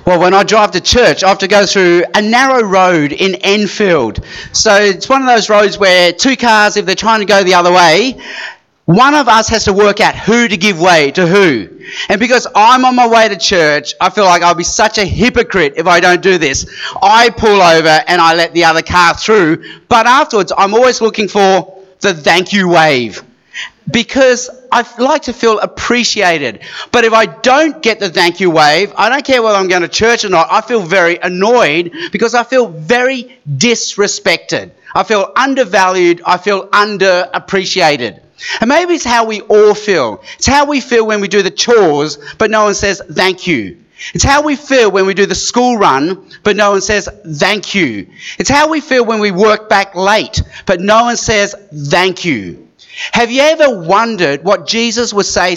Well, when I drive to church, I have to go through a narrow road in Enfield. So it's one of those roads where two cars, if they're trying to go the other way, one of us has to work out who to give way to who. And because I'm on my way to church, I feel like I'll be such a hypocrite if I don't do this. I pull over and I let the other car through. But afterwards, I'm always looking for the thank you wave, because I like to feel appreciated. But if I don't get the thank you wave, I don't care whether I'm going to church or not, I feel very annoyed because I feel very disrespected. I feel undervalued. I feel underappreciated. And maybe it's how we all feel. It's how we feel when we do the chores, but no one says thank you. It's how we feel when we do the school run, but no one says thank you. It's how we feel when we work back late, but no one says thank you. Have you ever wondered what Jesus would say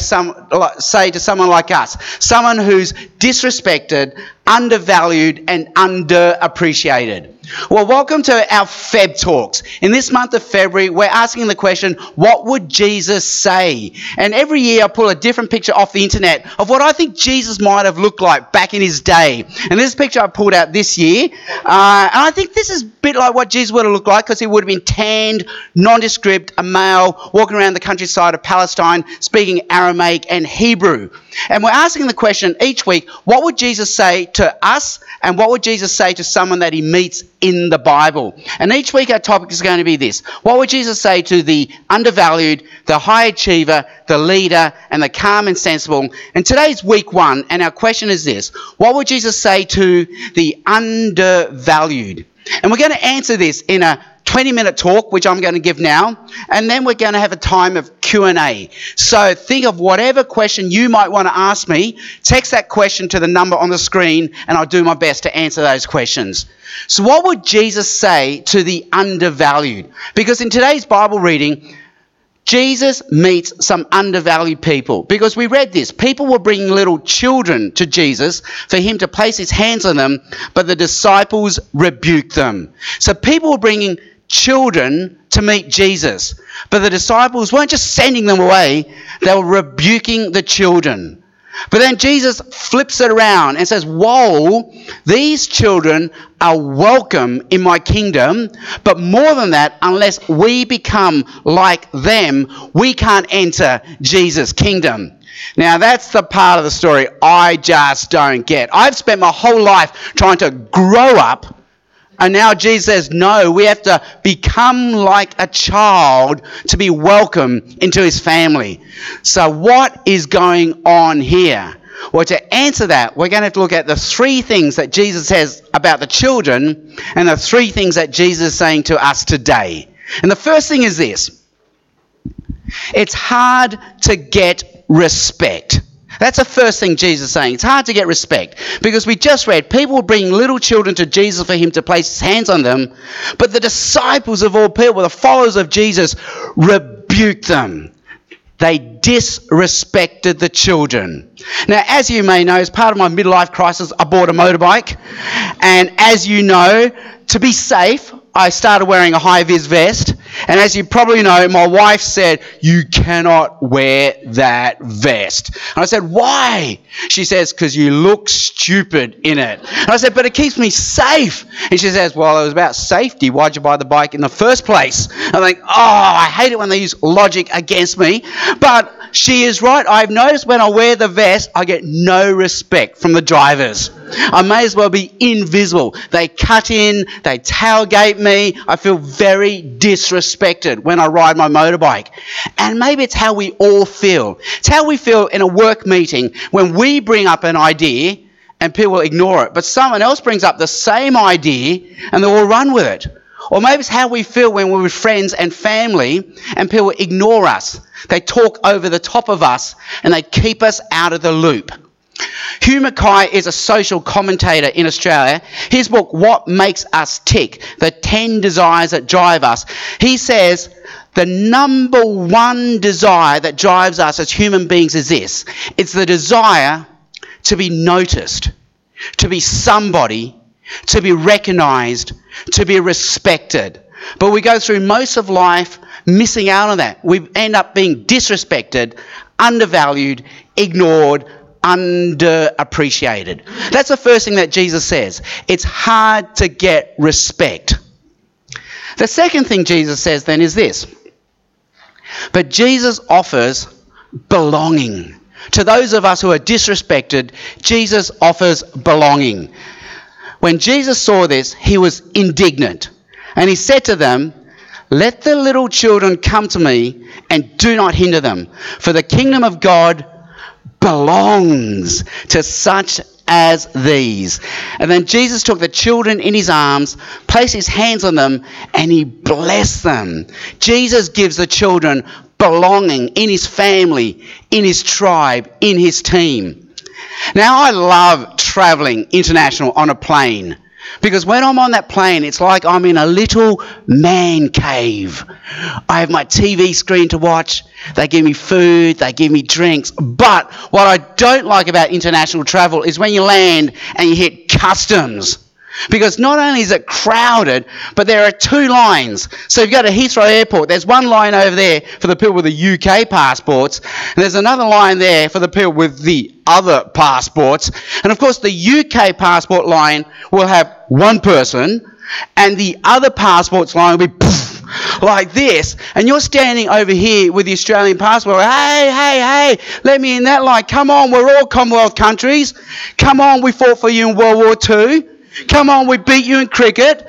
to someone like us? Someone who's disrespected, undervalued, and underappreciated. Well, welcome to our Feb Talks. In this month of February, we're asking the question, what would Jesus say? And every year I pull a different picture off the internet of what I think Jesus might have looked like back in his day. And this picture I pulled out this year. And I think this is a bit like what Jesus would have looked like, because he would have been tanned, nondescript, a male, walking around the countryside of Palestine, speaking Aramaic and Hebrew. And we're asking the question each week, what would Jesus say to us, and what would Jesus say to someone that he meets in the Bible? And each week our topic is going to be this. What would Jesus say to the undervalued, the high achiever, the leader, and the calm and sensible? And today's week 1, and our question is this. What would Jesus say to the undervalued? And we're going to answer this in a 20-minute talk, which I'm going to give now, and then we're going to have a time of Q&A. So think of whatever question you might want to ask me, text that question to the number on the screen, and I'll do my best to answer those questions. So what would Jesus say to the undervalued? Because in today's Bible reading, Jesus meets some undervalued people, because we read this. People were bringing little children to Jesus for him to place his hands on them, but the disciples rebuked them. So people were bringing children to meet Jesus, but the disciples weren't just sending them away, they were rebuking the children. But then Jesus flips it around and says, whoa, these children are welcome in my kingdom, but more than that, unless we become like them, we can't enter Jesus' kingdom. Now, that's the part of the story I just don't get. I've spent my whole life trying to grow up, and now Jesus says, no, we have to become like a child to be welcome into his family. So what is going on here? Well, to answer that, we're going to have to look at the 3 things that Jesus says about the children and the 3 things that Jesus is saying to us today. And the first thing is this. It's hard to get respect. That's the first thing Jesus is saying. It's hard to get respect, because we just read people were bringing little children to Jesus for him to place his hands on them, but the disciples of all people, the followers of Jesus, rebuked them. They disrespected the children. Now, as you may know, as part of my midlife crisis, I bought a motorbike. And as you know, to be safe, I started wearing a high-vis vest. And as you probably know, my wife said, you cannot wear that vest. And I said, why? She says, because you look stupid in it. And I said, but it keeps me safe. And she says, well, it was about safety. Why'd you buy the bike in the first place? I'm like, I hate it when they use logic against me. But she is right. I've noticed when I wear the vest, I get no respect from the drivers. I may as well be invisible. They cut in, they tailgate me. I feel very disrespected when I ride my motorbike. And maybe it's how we all feel. It's how we feel in a work meeting when we bring up an idea and people ignore it. But someone else brings up the same idea and they will run with it. Or maybe it's how we feel when we're with friends and family and people ignore us. They talk over the top of us and they keep us out of the loop. Hugh Mackay is a social commentator in Australia. His book, What Makes Us Tick, The 10 Desires That Drive Us. He says the number 1 desire that drives us as human beings is this. It's the desire to be noticed, to be somebody, to be recognised, to be respected. But we go through most of life missing out on that. We end up being disrespected, undervalued, ignored, underappreciated. That's the first thing that Jesus says. It's hard to get respect. The second thing Jesus says then is this. But Jesus offers belonging. To those of us who are disrespected, Jesus offers belonging. When Jesus saw this, he was indignant. And he said to them, "Let the little children come to me and do not hinder them, for the kingdom of God belongs to such as these." And then Jesus took the children in his arms, placed his hands on them, and he blessed them. Jesus gives the children belonging in his family, in his tribe, in his team. Now, I love travelling international on a plane, because when I'm on that plane, it's like I'm in a little man cave. I have my TV screen to watch. They give me food. They give me drinks. But what I don't like about international travel is when you land and you hit customs. Because not only is it crowded, but there are two lines. So if you go to Heathrow Airport, there's one line over there for the people with the UK passports, and there's another line there for the people with the other passports. And of course, the UK passport line will have one person, and the other passports line will be like this, and you're standing over here with the Australian passport. Hey, let me in that line. Come on, we're all Commonwealth countries. Come on, we fought for you in World War II. Come on, we beat you in cricket.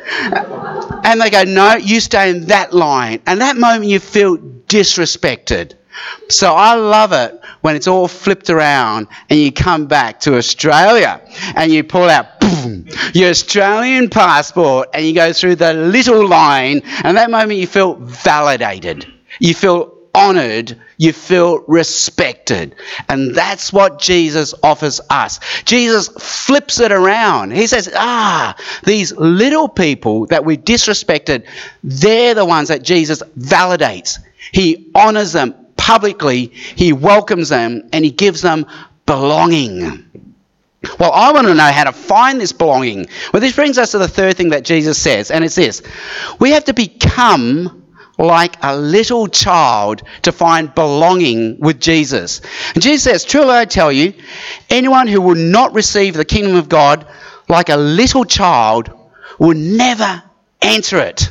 And they go, no, you stay in that line. And that moment you feel disrespected. So I love it when it's all flipped around and you come back to Australia and you pull out your Australian passport and you go through the little line, and that moment you feel validated. You feel honoured, you feel respected. And that's what Jesus offers us. Jesus flips it around. He says, these little people that we disrespected, they're the ones that Jesus validates. He honours them publicly, he welcomes them, and he gives them belonging. Well, I want to know how to find this belonging. Well, this brings us to the third thing that Jesus says, and it's this. We have to become like a little child to find belonging with Jesus. And Jesus says, truly I tell you, anyone who will not receive the kingdom of God like a little child will never enter it.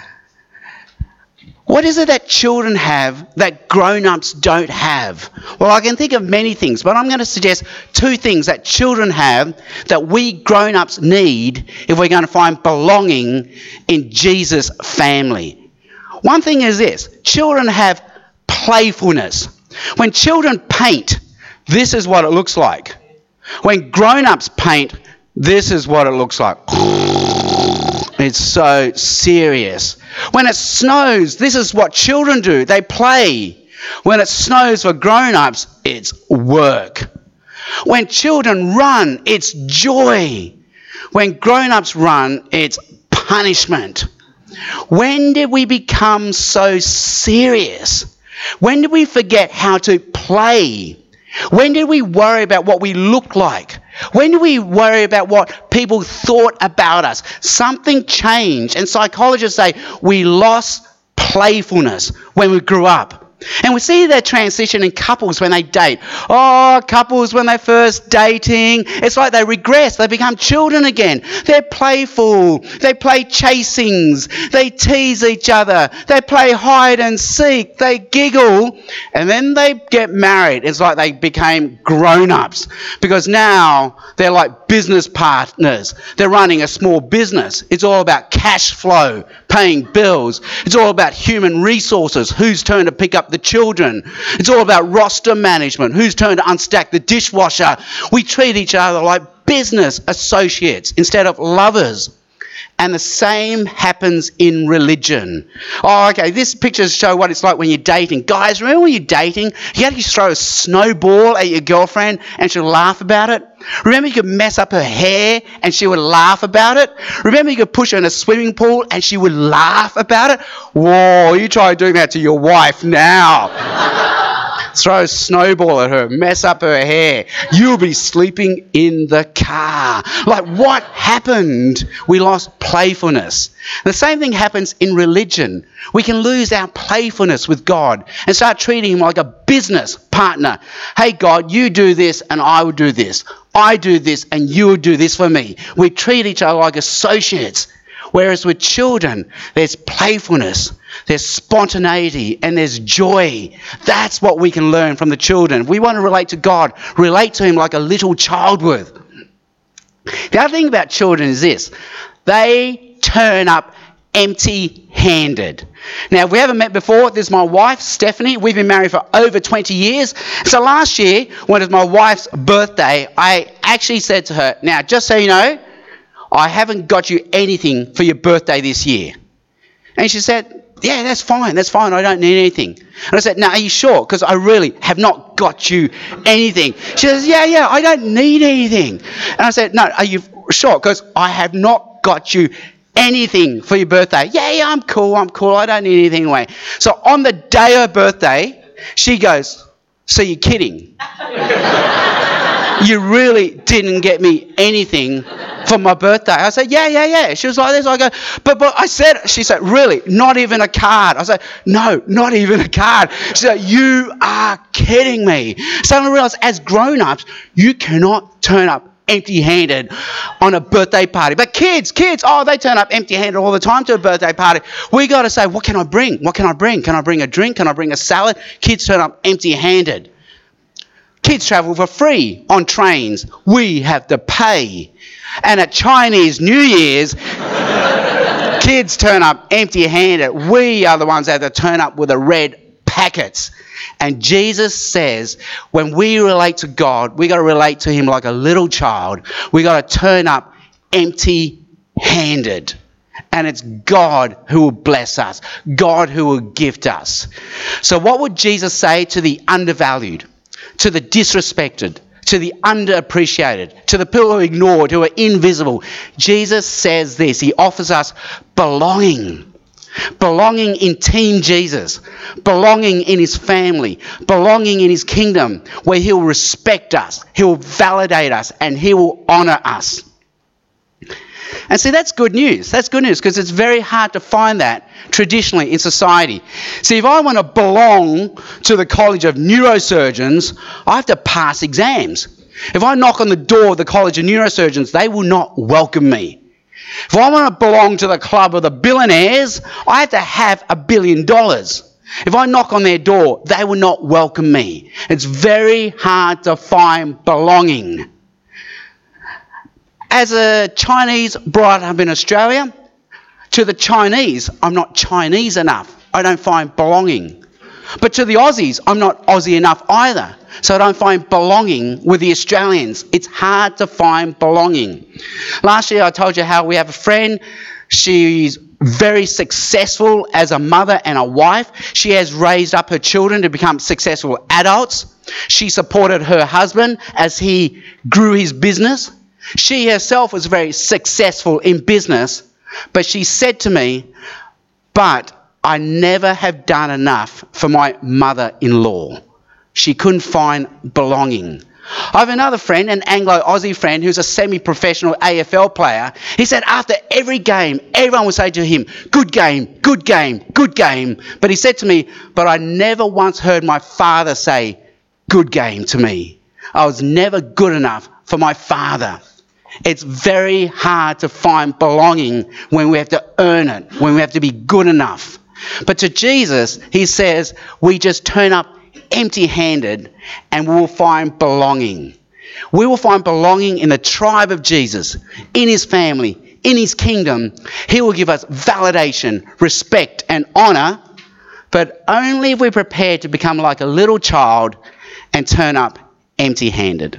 What is it that children have that grown-ups don't have? Well, I can think of many things, but I'm going to suggest two things that children have that we grown-ups need if we're going to find belonging in Jesus' family. One thing is this. Children have playfulness. When children paint, this is what it looks like. When grown-ups paint, this is what it looks like. It's so serious. When it snows, this is what children do. They play. When it snows for grown-ups, it's work. When children run, it's joy. When grown-ups run, it's punishment. When did we become so serious? When did we forget how to play? When did we worry about what we look like? When did we worry about what people thought about us? Something changed, and psychologists say we lost playfulness when we grew up. And we see that transition in couples when they date. Couples when they're first dating, it's like they regress. They become children again. They're playful. They play chasings. They tease each other. They play hide and seek. They giggle. And then they get married. It's like they became grown-ups. Because now they're like business partners. They're running a small business. It's all about cash flow, paying bills. It's all about human resources. Whose turn to pick up the children. It's all about roster management. Whose turn to unstack the dishwasher. We treat each other like business associates instead of lovers. And the same happens in religion. This pictures show what it's like when you're dating. Guys, remember when you're dating, you had to throw a snowball at your girlfriend and she'll laugh about it? Remember you could mess up her hair and she would laugh about it? Remember you could push her in a swimming pool and she would laugh about it? Whoa, you try doing that to your wife now. throw a snowball at her, mess up her hair. You'll be sleeping in the car. Like, what happened? We lost playfulness. The same thing happens in religion. We can lose our playfulness with God and start treating him like a business partner. Hey, God, you do this and I will do this. I do this and you will do this for me. We treat each other like associates. Whereas with children, there's playfulness, there's spontaneity, and there's joy. That's what we can learn from the children. If we want to relate to God, relate to him like a little child would. The other thing about children is this. They turn up empty-handed. Now, if we haven't met before, this is my wife, Stephanie. We've been married for over 20 years. So last year, when it was my wife's birthday, I actually said to her, now, just so you know, I haven't got you anything for your birthday this year. And she said, yeah, that's fine, I don't need anything. And I said, no, are you sure? Because I really have not got you anything. She says, yeah, I don't need anything. And I said, no, are you sure? Because I have not got you anything for your birthday. Yeah, I'm cool, I don't need anything anyway. So on the day of her birthday, she goes, so you're kidding? You really didn't get me anything for my birthday? I said, yeah. She was like this. I go, but she said, really? Not even a card? I said, no, not even a card. She said, you are kidding me. So I realised as grown-ups, you cannot turn up empty-handed on a birthday party. But kids, they turn up empty-handed all the time to a birthday party. We got to say, what can I bring? Can I bring a drink? Can I bring a salad? Kids turn up empty-handed. Kids travel for free on trains. We have to pay. And at Chinese New Year's, kids turn up empty-handed. We are the ones that have to turn up with the red packets. And Jesus says, when we relate to God, we got to relate to him like a little child. We got to turn up empty-handed. And it's God who will bless us. God who will gift us. So what would Jesus say to the undervalued, to the disrespected, to the underappreciated, to the people who are ignored, who are invisible? Jesus says this. He offers us belonging. Belonging in Team Jesus. Belonging in his family. Belonging in his kingdom, where he'll respect us, he'll validate us, and he will honour us. And see, that's good news. That's good news because it's very hard to find that traditionally in society. See, if I want to belong to the College of Neurosurgeons, I have to pass exams. If I knock on the door of the College of Neurosurgeons, they will not welcome me. If I want to belong to the Club of the Billionaires, I have to have $1 billion. If I knock on their door, they will not welcome me. It's very hard to find belonging. As a Chinese brought up in Australia, to the Chinese, I'm not Chinese enough. I don't find belonging. But to the Aussies, I'm not Aussie enough either. So I don't find belonging with the Australians. It's hard to find belonging. Last year I told you how we have a friend. She's very successful as a mother and a wife. She has raised up her children to become successful adults. She supported her husband as he grew his business. She herself was very successful in business, but she said to me, but I never have done enough for my mother-in-law. She couldn't find belonging. I have another friend, an Anglo-Aussie friend, who's a semi-professional AFL player. He said after every game, everyone would say to him, good game, good game, good game. But he said to me, but I never once heard my father say, good game to me. I was never good enough for my father. It's very hard to find belonging when we have to earn it, when we have to be good enough. But to Jesus, he says, we just turn up empty-handed and we will find belonging. We will find belonging in the tribe of Jesus, in his family, in his kingdom. He will give us validation, respect and honour, but only if we're prepared to become like a little child and turn up empty-handed.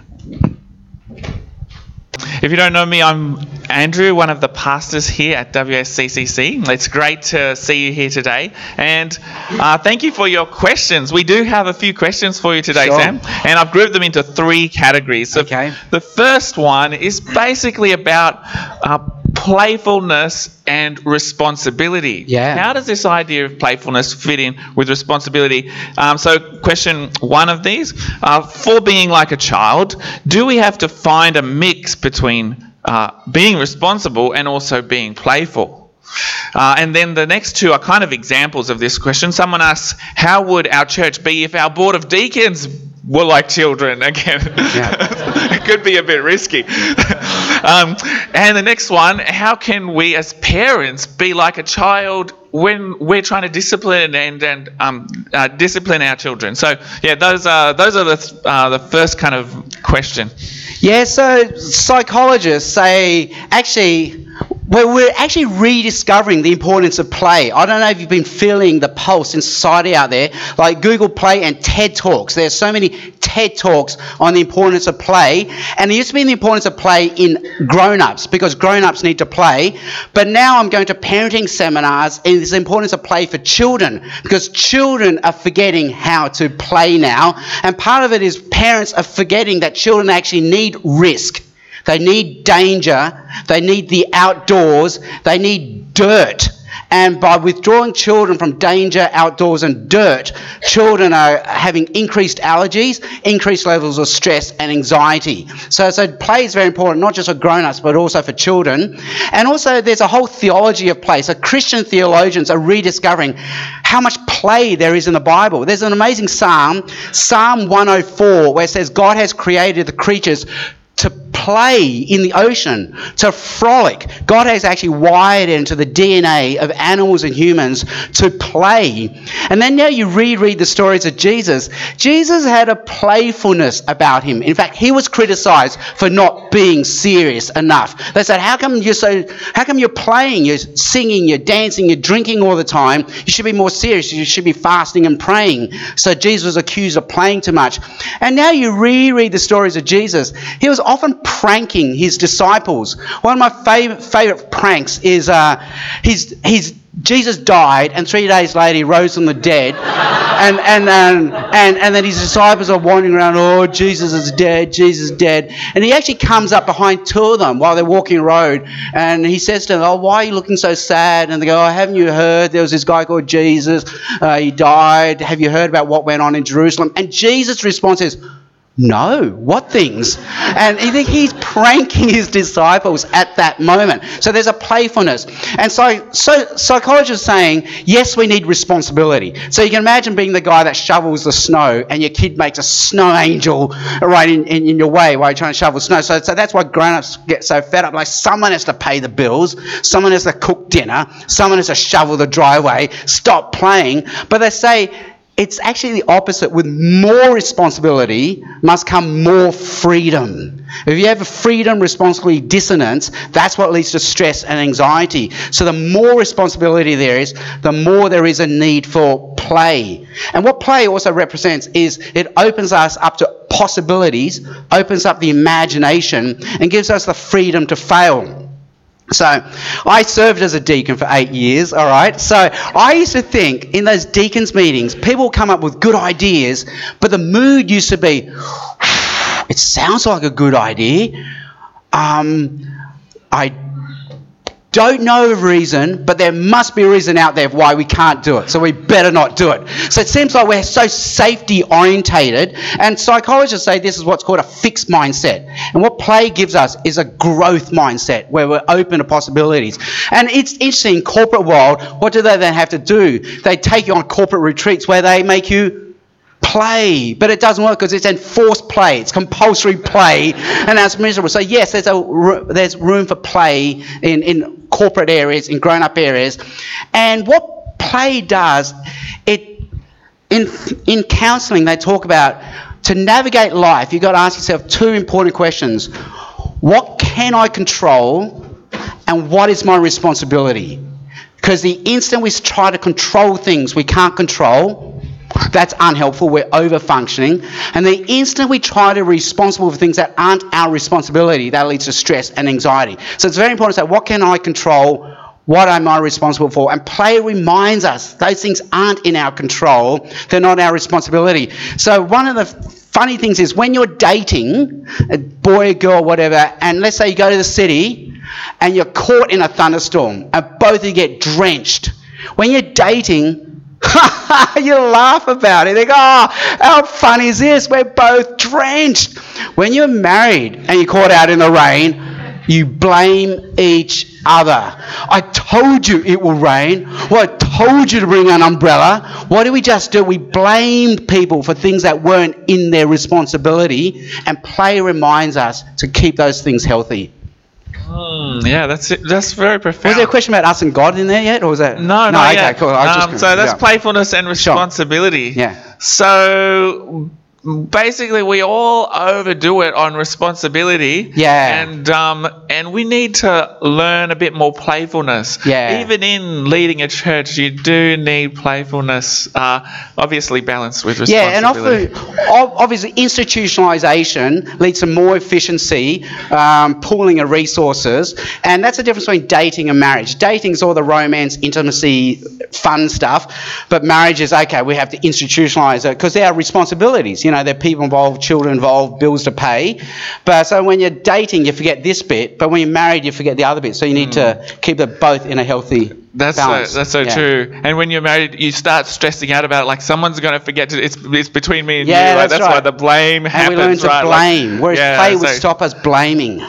If you don't know me, I'm Andrew, one of the pastors here at WSCCC. It's great to see you here today. And thank you for your questions. We do have a few questions for you today, Sure. Sam. And I've grouped them into 3 categories. So Okay. The first one is basically about playfulness and responsibility. Yeah. How does this idea of playfulness fit in with responsibility? So question one of these, for being like a child, do we have to find a mix between being responsible and also being playful? And then the next two are kind of examples of this question. Someone asks, how would our church be if our board of deacons were like children? Again, it could be a bit risky. And the next one, how can we as parents be like a child when we're trying to discipline and discipline our children? So yeah, those are the first kind of question. Yeah, so psychologists say we're actually rediscovering the importance of play. I don't know if you've been feeling the pulse in society out there, like Google Play and TED Talks. There's so many TED Talks on the importance of play, and there used to be the importance of play in grown-ups because grown-ups need to play, but now I'm going to parenting seminars and there's the importance of play for children because children are forgetting how to play now, and part of it is parents are forgetting that children actually need risk. They need danger, they need the outdoors, they need dirt. And by withdrawing children from danger, outdoors and dirt, children are having increased allergies, increased levels of stress and anxiety. So play is very important, not just for grown-ups, but also for children. And also there's a whole theology of play. So Christian theologians are rediscovering how much play there is in the Bible. There's an amazing Psalm 104, where it says God has created the creatures to play in the ocean, to frolic. God has actually wired into the DNA of animals and humans to play. And then now you reread the stories of Jesus. Jesus had a playfulness about him. In fact, he was criticized for not being serious enough. They said, how come you're playing, you're singing, you're dancing, you're drinking all the time? You should be more serious. You should be fasting and praying. So Jesus was accused of playing too much. And now you reread the stories of Jesus. He was often pranking his disciples. One of my favorite pranks is Jesus died, and 3 days later he rose from the dead, and then his disciples are wandering around. Oh, Jesus is dead, Jesus is dead, and he actually comes up behind two of them while they're walking the road, and he says to them, "Oh, why are you looking so sad?" And they go, "Oh, haven't you heard? There was this guy called Jesus. He died. Have you heard about what went on in Jerusalem?" And Jesus' response is, "No, what things?" And I think he's pranking his disciples at that moment. So there's a playfulness. And so psychologists are saying, yes, we need responsibility. So you can imagine being the guy that shovels the snow and your kid makes a snow angel right in your way while you're trying to shovel snow. So that's why grown-ups get so fed up. Like, someone has to pay the bills, someone has to cook dinner, someone has to shovel the driveway, stop playing. But they say, it's actually the opposite. With more responsibility must come more freedom. If you have a freedom, responsibility dissonance, that's what leads to stress and anxiety. So the more responsibility there is, the more there is a need for play. And what play also represents is it opens us up to possibilities, opens up the imagination, and gives us the freedom to fail. So I served as a deacon for 8 years, all right? So I used to think in those deacons meetings, people come up with good ideas, but the mood used to be, it sounds like a good idea. I don't know of reason, but there must be a reason out there why we can't do it, so we better not do it. So it seems like we're so safety orientated, and psychologists say this is what's called a fixed mindset. And what play gives us is a growth mindset where we're open to possibilities. And it's interesting, corporate world, what do they then have to do? They take you on corporate retreats where they make you play, but it doesn't work because it's enforced play, it's compulsory play, and that's miserable. So yes, there's room for play in corporate areas, in grown-up areas. And what play does, in counselling they talk about, to navigate life, you've got to ask yourself two important questions. What can I control, and what is my responsibility? Because the instant we try to control things we can't control, that's unhelpful, we're over-functioning. And the instant we try to be responsible for things that aren't our responsibility, that leads to stress and anxiety. So it's very important to say, what can I control? What am I responsible for? And play reminds us those things aren't in our control, they're not our responsibility. So one of the funny things is when you're dating, a boy, a girl, whatever, and let's say you go to the city, and you're caught in a thunderstorm and both of you get drenched. When you're dating, you laugh about it. They go, oh, how fun is this? We're both drenched. When you're married and you're caught out in the rain, you blame each other. I told you it will rain. Well, I told you to bring an umbrella. What did we just do? We blamed people for things that weren't in their responsibility, and play reminds us to keep those things healthy. Yeah, that's it. That's very profound. Was there a question about us and God in there yet, or was that? No, okay, yet. Cool. So that's playfulness and responsibility. Sure. Yeah. So basically, we all overdo it on responsibility. Yeah. And we need to learn a bit more playfulness. Yeah. Even in leading a church, you do need playfulness, obviously balanced with responsibility. Yeah, and obviously institutionalisation leads to more efficiency, pooling of resources, and that's the difference between dating and marriage. Dating is all the romance, intimacy, fun stuff, but marriage is, okay, we have to institutionalise it because there are responsibilities. You know, there are people involved, children involved, bills to pay. But so when you're dating, you forget this bit, but when you're married, you forget the other bit. So you need to keep it both in a healthy balance. That's so true. And when you're married, you start stressing out about it, like some's going to forget to. It's between me and you. Like, that's right. Why the blame happens. And we learn to blame, whereas play would stop us blaming.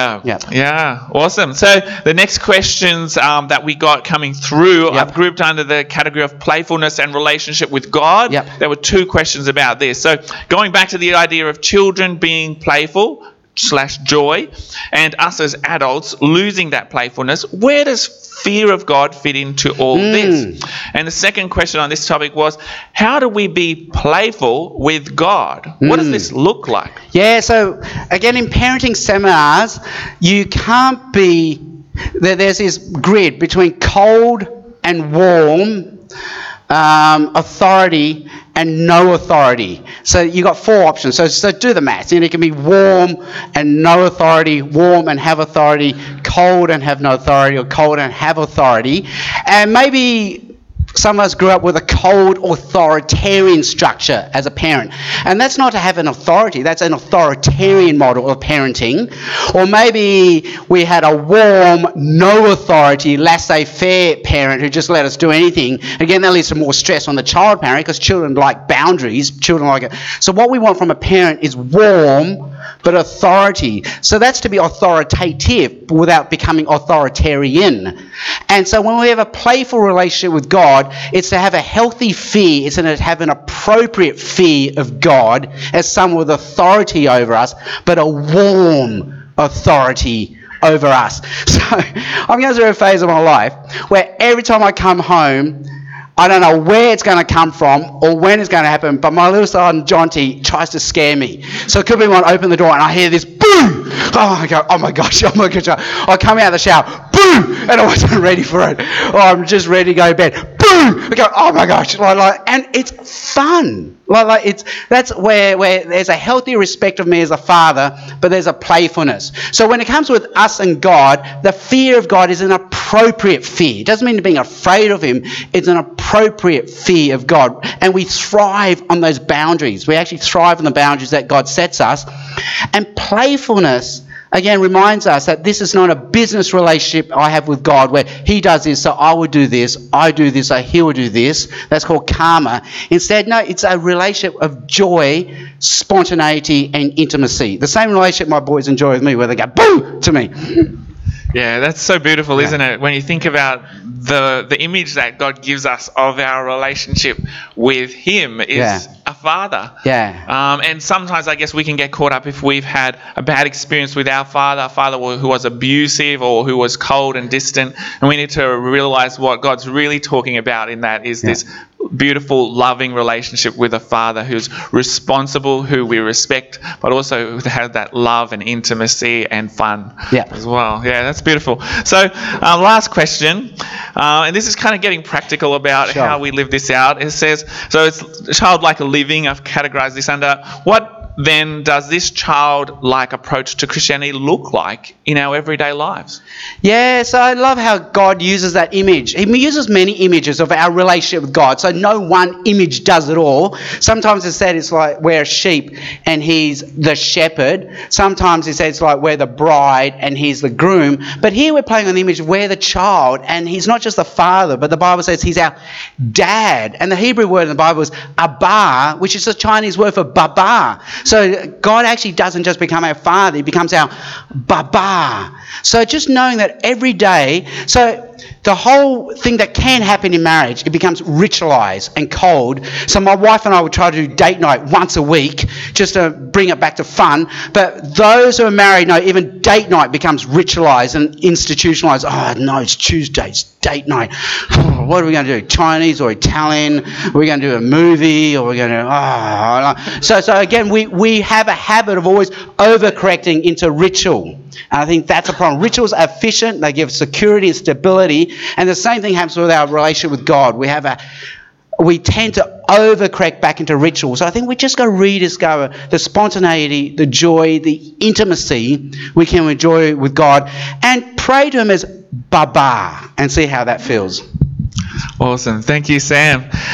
Yeah. Awesome. So the next questions that we got coming through, I've grouped under the category of playfulness and relationship with God. There were 2 questions about this. So going back to the idea of children being playful / joy, and us as adults losing that playfulness, where does fear of God fit into all this? And the second question on this topic was, how do we be playful with God? What does this look like? Yeah, so again, in parenting seminars, you can't be, there's this grid between cold and warm, authority and no authority. So you got 4 options. So do the maths. And it can be warm and no authority, warm and have authority, cold and have no authority, or cold and have authority. And maybe some of us grew up with a cold authoritarian structure as a parent. And that's not to have an authority, that's an authoritarian model of parenting. Or maybe we had a warm, no authority, laissez-faire parent who just let us do anything. Again, that leads to more stress on the child parent because children like boundaries, children like it. So what we want from a parent is warm but authority. So that's to be authoritative without becoming authoritarian. And so when we have a playful relationship with God, it's to have a healthy fear, it's to have an appropriate fear of God as someone with authority over us, but a warm authority over us. So I'm going through a phase of my life where every time I come home, I don't know where it's going to come from or when it's going to happen, but my little son, Jonty, tries to scare me. So it could be when I open the door and I hear this boom. Oh, I go, oh my gosh. I come out of the shower, boom, and I wasn't ready for it. Oh, I'm just ready to go to bed. Boom! I go, oh my gosh. And it's fun. That's where there's a healthy respect of me as a father, but there's a playfulness. So when it comes with us and God, the fear of God is an appropriate fear. It doesn't mean being afraid of him. It's an appropriate fear of God. And we thrive on those boundaries. We actually thrive on the boundaries that God sets us. And playfulness, again, reminds us that this is not a business relationship I have with God where he does this, so I will do this, I do this, so he will do this. That's called karma. Instead, no, it's a relationship of joy, spontaneity, and intimacy. The same relationship my boys enjoy with me where they go, boom, to me. Yeah, that's so beautiful, isn't it? When you think about the image that God gives us of our relationship with him is a father. And sometimes I guess we can get caught up if we've had a bad experience with our father, a father who was abusive or who was cold and distant. And we need to realize what God's really talking about in that is this beautiful, loving relationship with a father who's responsible, who we respect, but also who has that love and intimacy and fun as well. Yeah, that's beautiful. So last question, and this is kind of getting practical about how we live this out. It says, so it's childlike living. I've categorized this under what then does this childlike approach to Christianity look like in our everyday lives? Yeah, so I love how God uses that image. He uses many images of our relationship with God. So no one image does it all. Sometimes it's said it's like we're a sheep and he's the shepherd. Sometimes he says it's like we're the bride and he's the groom. But here we're playing on the image of we're the child, and he's not just the father, but the Bible says he's our dad. And the Hebrew word in the Bible is Abba, which is the Chinese word for Baba. So God actually doesn't just become our father, he becomes our Baba. So just knowing that every day, so the whole thing that can happen in marriage, it becomes ritualized and cold. So my wife and I would try to do date night once a week just to bring it back to fun. But those who are married know even date night becomes ritualized and institutionalized. Oh, no, it's Tuesday, it's date night. What are we going to do? Chinese or Italian? Are we going to do a movie? Or are we going to... So again, we have a habit of always overcorrecting into ritual. And I think that's a problem. Rituals are efficient. They give security and stability. And the same thing happens with our relationship with God. We tend to overcorrect back into rituals. So I think we just got to rediscover the spontaneity, the joy, the intimacy we can enjoy with God, and pray to him as Baba and see how that feels. Awesome. Thank you, Sam.